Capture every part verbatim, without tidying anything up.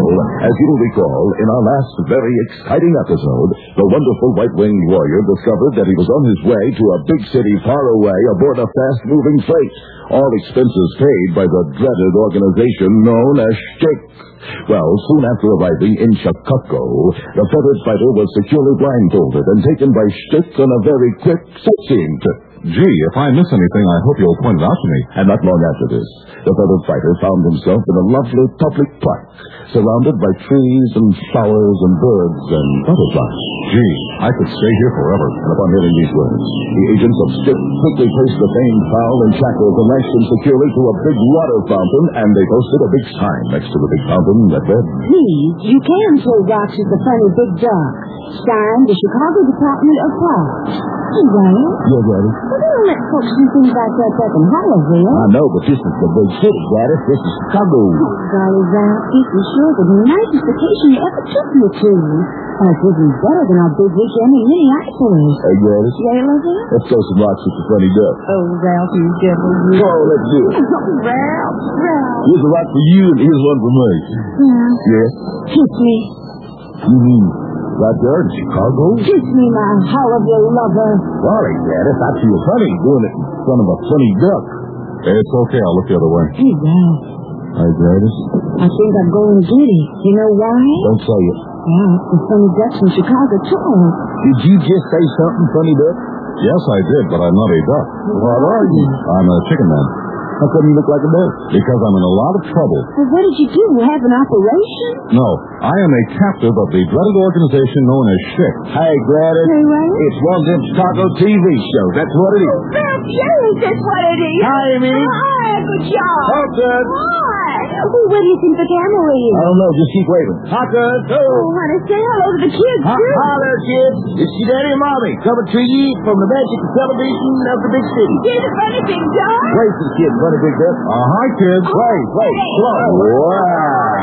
As you will recall, in our last very exciting episode, the wonderful white-winged warrior discovered that he was on his way to a big city far away aboard a fast-moving freight, all expenses paid by the dreaded organization known as Shtick. Well, soon after arriving in Chicago, the feathered fighter was securely blindfolded and taken by Shtick on a very quick sightseeing trip. Gee, if I miss anything, I hope you'll point it out to me. And not long after this, the feathered fighter found himself in a lovely public park, surrounded by trees and flowers and birds and butterflies. Gee, I could stay here forever. And upon hearing these words, the agents of Shtick quickly placed the famed fowl in shackles and lashed him securely to a big water fountain, and they posted a big sign next to the big fountain that read, "Please, you can throw rocks at the funny big duck. Signed, the Chicago Department of Parks." Hey, Ray. Yeah, Daddy? Well, they don't let folks do things like that back in Hollywood. I know, but this is the big city, Daddy. This is Chicago. Oh, golly, Ralph, this is sure the nicest vacation you ever took me to. And it's even better than our big weekend in Minneapolis. Hey, Daddy? Yeah, Elizabeth? Let's throw some rocks at the funny duck. Oh, Ralph, you devil, you. Come on, let's do it. Oh, Ralph, Ralph. Here's a rock for you, and here's one for me. Yeah. Yeah? Kiss me. You mean right there in Chicago? Kiss me, my Hollywood lover. Sorry, Dad. It's not too funny doing it in front of a funny duck. It's okay. I'll look the other way. Hey, Ralph. Hi, Gladys. I think I'm going to get it. You know why? Don't say it. Well, the funny ducks in Chicago talk. Did you just say something, funny duck? Yes, I did, but I'm not a duck. What are you? I'm a chicken man. How come you look like a duck? Because I'm in a lot of trouble. Well, what did you do? Have an operation? No, I am a captive of the dreaded organization known as Shtick. Hey, Gladys. Hey, Ray? It's one of them Chicago T V shows. That's what it is. Oh, Ralph, yes, that's what it is. Hi, Amy. Hi, good job. Oh, good. Hi. Oh, where do you think the camera is? I don't know. Just keep waving. Hi, good. Oh, honey, say hello to the kids, Hi, too. hi there, kids. It's your daddy and mommy coming to you from the magic television of the big city. See the funny big dog? Wave to the kids, funny big duck. Uh, hi, kids. Wait, wait, slow. Wow.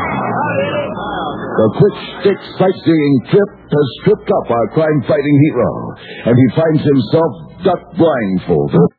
The quick stick sightseeing trip has tripped up our crime-fighting hero, and he finds himself duck blindfolded.